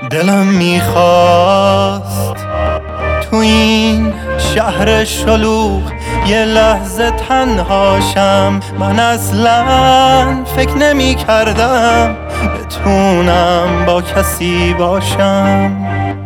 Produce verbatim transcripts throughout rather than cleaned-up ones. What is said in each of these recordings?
دلم میخواست تو این شهر شلوغ یه لحظه تنهاشم. من اصلا فکر نمی کردم بتونم با کسی باشم.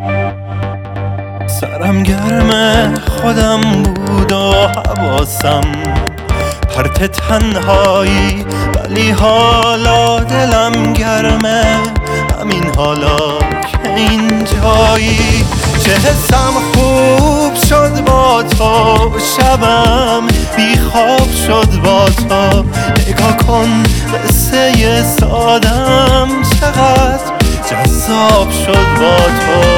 سرم گرم خودم بود و حواسم پرت تنهایی، ولی حالا دلم گرمه همین حالا که اینجایی. چه حسم خوب شد با تو، شبم بی خواب شد با تو. نگاه کن قصه سادم چقدر جذاب شد با تو.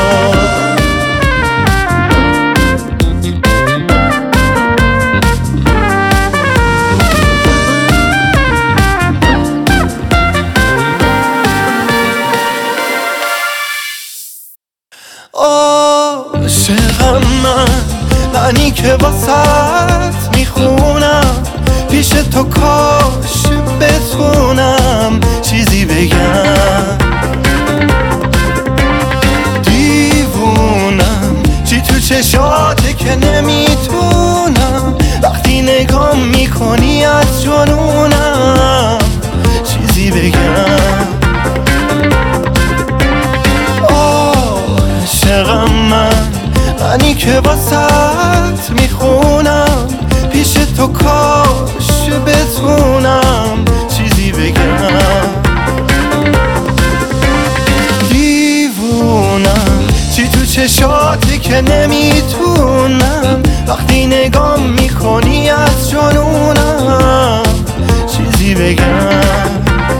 عاشقم من، معنی که واسط میخونم پیش تو، کاش بتونم چیزی بگم. دیوونم چی تو چشاته که نمیتونم وقتی نگاه میکنی از جنونم چیزی بگم. عاشقم من، معنی که واسط میخونم پیش تو، کاش بتونم چیزی بگم. دیوونم چی تو چشاتی که نمیتونم وقتی نگاه میکنی از جنونم چیزی بگم.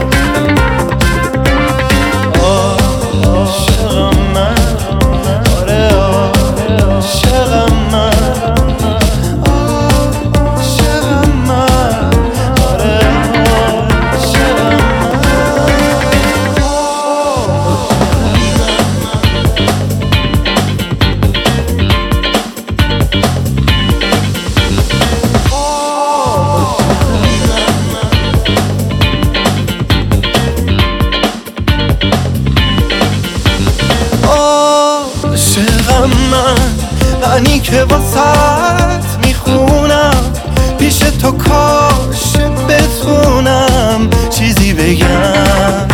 من، معنی که واسط میخونم پیش تو، کاش بتونم چیزی بگم.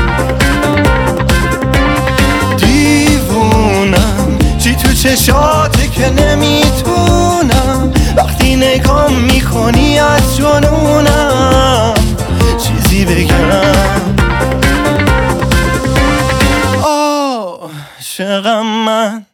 دیوونم چی تو چشاته که نمیتونم وقتی نگاه میکنی از جنونم چیزی بگم. عاشقم من،